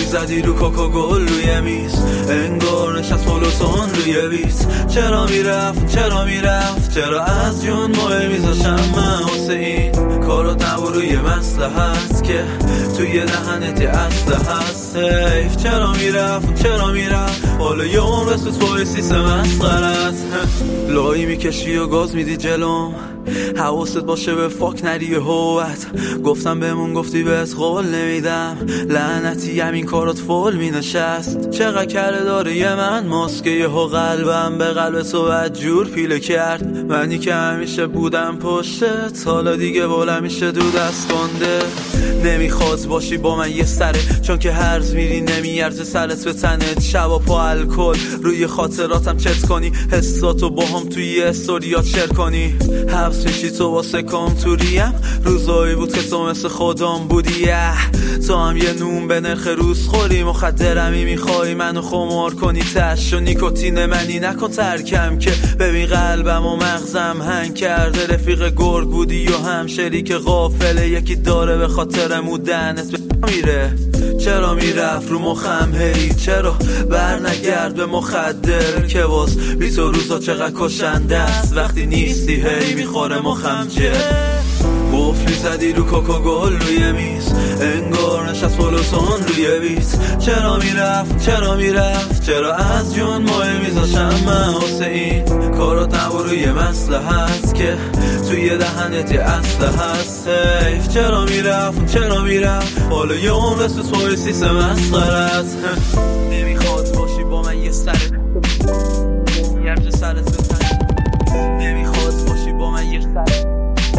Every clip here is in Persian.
زدی رو کوکو گل روی میز، انگار نشست پلوتون روی بیت. چرا میرفت چرا از جون ماه میذاشم من واسه این کارات نبو روی مصلحت که توی دهنت اسلحه هست. حیف چرا میرفت حالا یه عمر سوت پای سیس مسخرت. لایی میکشی و گاز میدی جلوم، حواست باشه به فاک نری هوت. گفتم بمون گفتی بهت قول نمیدم، لعنتی همین کارات فول مینشست. چقدر کره داره یه من ماسکه یهو قلبم به قلب تو بدجور پیله کرد. منی که همیشه بودم پشتت حالا دیگه بولم میشه دو دست گنده. نمیخواد باشی با من یه سره، چون که هرز میری نمیارزه سرت به تنت. شبا پا الکل روی خاطراتم چت کنی، حساتو با هم توی استوریات شیر کنی. حبس میشی تو واسه کامتوریم، روزایی بود که تو مثل خودم بودی. تو هم یه نون به نرخ روز خوری، مخدرمی میخوای منو خمار کنی. تش و نیکوتین منی نکن ترکم که ببین قلبم و مغزم هنگ کرده. رفیق گرگ بودی و هم شریک قافله، یکی داره به خاطر مودنت میره. چرا میرفت رو مخم هی، چرا بر نگرد به مخدر که باز بی تو روزا چقدر کشنده است. وقتی نیستی هی میخوره مخم جر. قفلی زدی رو کوکو گل روی میز، انگار نشست پلوتون روی بیت. چرا میرفت چرا از جون ماه میذاشم من واسه این کارات نبو روی مصلحت که توی دهنت یه اسلحه هست. حیف چرا میرفت حالا یه عمر سوت پای سیس مسخرت. نمیخواد باشی با من یه سره، یرج سرت بزن. نمیخواد باشی با من یه سره،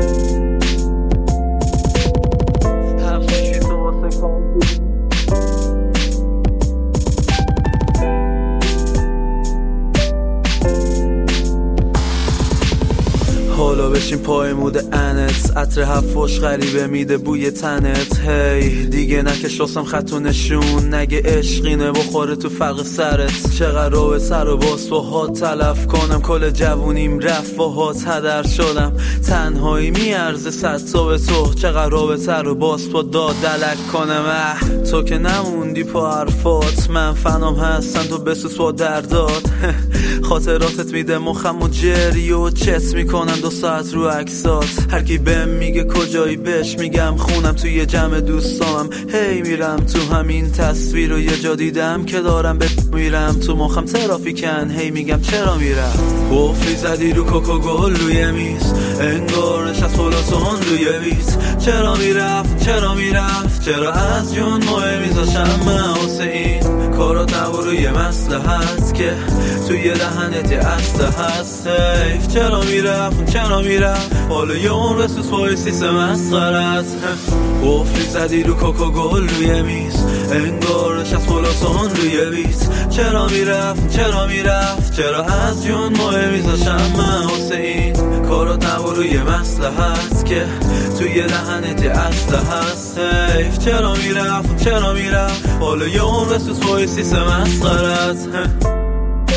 حالا بشین پای مود انت. عطر حفاش غریبه میده بوی تنت. هی دیگه نکش راسم خط و نشون، نگه عشقینه بخوره تو فرق سرت. چقدر رابطه رو باز با هات تلف کنم، کل جوونیم رفت با هات هدر شدم. تنهایی میارزه صد تا به تو، چقدر رابطه رو باز با داد دلک کنم. تو که نموندی پا حرفات، من فنام هستم تو بسوس با دردات. خاطراتت میده مخم و جری و چت میکنن 2 ساعت رو عکسات. هر کی بهم میگه کجایی بهش میگم خونم توی جمع دوستام. هی میرم تو همین تصویر و یه جا دیدم که دارم میرم تو مخم ترافیکن. هی میگم چرا میرفت. قفلی زدی رو کوکو گل روی میز، انگار نشست پلوتون روی بیت. چرا میرفت چرا از جون ماه میذاشم من واسه این کارات نبو روی مصلحت که توی دهنت یه اسلحه هست. حیف چرا میرفت حالا یه عمر سوت پای سیس مسخرت. قفلی زدی رو کوکو گل روی میز، انگار نشست پلوتون روی بیت. چرا میرفت چرا از جون ماه میذاشم من واسه این کارات نبو روی مصلحت که توی دهنت یه اسلحه هست. حیف چرا میرفت حالا یه عمر سوت پای سیس مسخرت.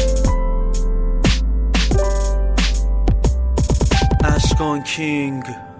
اشکان کینگ.